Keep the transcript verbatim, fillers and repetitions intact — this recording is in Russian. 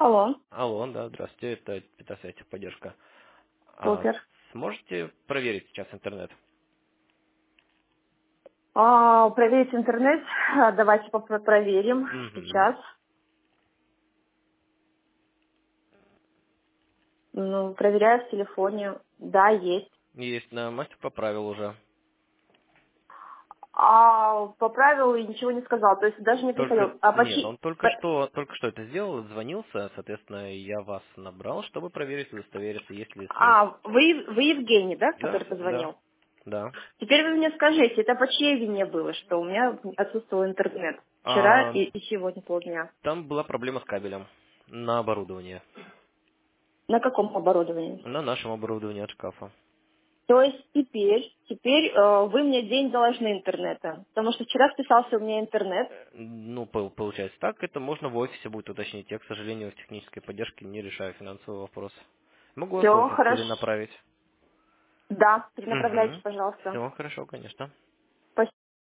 Алло, Алло, да, здравствуйте, это Питасетик, поддержка. А, супер. сможете проверить сейчас интернет? А, проверить интернет. А, Давайте попро- проверим Угу. сейчас. Ну, проверяю в телефоне. Да, есть. Есть, на мастер поправил уже. А по правилу ничего не сказал, то есть даже не Только, приходил. А нет, почти... он только по- что, только что это сделал, звонился, соответственно, я вас набрал, чтобы проверить, удостовериться, есть ли связь. А, вы, вы Евгений, да, Да, который да, позвонил? да. Теперь вы мне скажите, это по чьей вине было, что у меня отсутствовал интернет? Вчера А, и, и сегодня полдня. там была проблема с кабелем на оборудование, На каком оборудовании? на нашем оборудовании от шкафа. То есть теперь, теперь э, вы мне день должны интернета, потому что вчера списался у меня интернет. Ну, пол- получается так, это можно в офисе будет уточнить. Я, к сожалению, в технической поддержке не решаю финансовый вопрос. Могу вас в Все офис хорошо. перенаправить. Да, перенаправляйте, Угу. пожалуйста. Все хорошо, конечно.